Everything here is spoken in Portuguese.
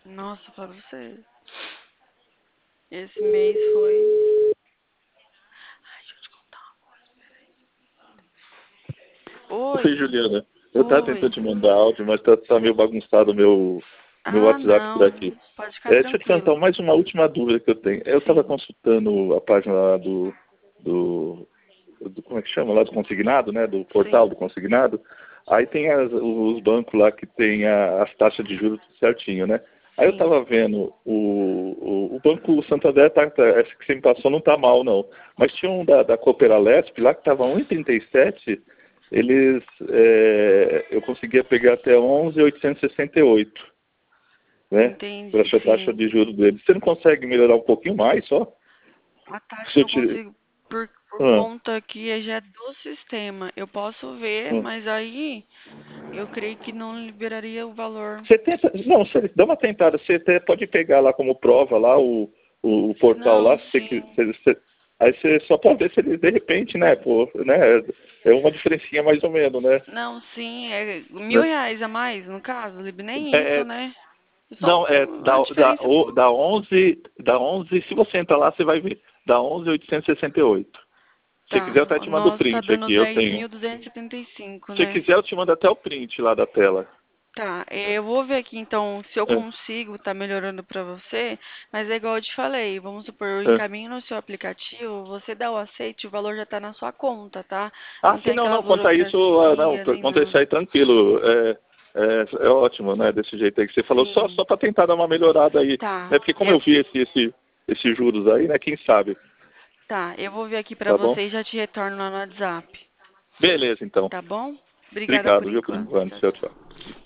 Nossa, pra você. Esse mês foi. Ai, deixa eu te contar uma coisa. Oi, Oi, Juliana. Eu tava tentando oi. te mandar áudio, mas tá meio bagunçado o meu Ah, WhatsApp por aqui. não. Pode ficar Deixa eu te perguntar tranquilo. mais uma última dúvida que eu tenho. Eu estava Sim, consultando a página lá do, como é que chama? Lá do consignado, né? Do portal sim, do consignado. Aí tem os bancos lá que tem as taxas de juros tudo certinho, né? Aí eu sim. estava vendo o Banco Santander, esse que você me passou não tá mal, não. Mas tinha um da Cooperalesp lá que estava 1,37, eles, eu conseguia pegar até 11.868, né? Para Entendi, essa taxa sim. de juros deles. Você não consegue melhorar um pouquinho mais só? A taxa Se eu eu tire... consigo por Ah, conta que já é do sistema. Eu posso ver, ah. mas aí eu creio que não liberaria o valor. Você tenta, não, você dá uma tentada, você até pode pegar lá como prova lá o portal lá, Não, se você, sim. aí você só pode ver se ele de repente, né, pô, né, é uma diferencinha mais ou menos, né? Não, sim. É Né? R$ 1.000 a mais, no caso, nem É, isso, né? Só não, uma diferença dá pouco. 11, se você entrar lá, você vai ver, dá 11.868. Se você quiser, eu Tá, até o te mando o nosso tá print dando aqui, eu tenho. 10.275, Se você né? quiser, eu te mando até o print lá da tela. Tá, eu vou ver aqui então se eu É, consigo tá melhorando pra você, mas é igual eu te falei, vamos supor, eu é. encaminho no seu aplicativo, você dá o aceite, o valor já tá na sua conta, tá? Ah, Não sim, tem não, aquela não, quanto a isso, não, burocracia nem quanto a isso nada. aí, tranquilo, é ótimo, né, desse jeito aí que você falou, só Sim, para tentar dar uma melhorada aí, tá. né, porque como eu vi esses juros aí, né, quem sabe, Tá, eu vou ver aqui pra tá bom? você e já te retorno lá no WhatsApp, Beleza, então. tá bom? Obrigada por Obrigado, viu, por enquanto. enquanto, Tchau, tchau, tchau. tchau.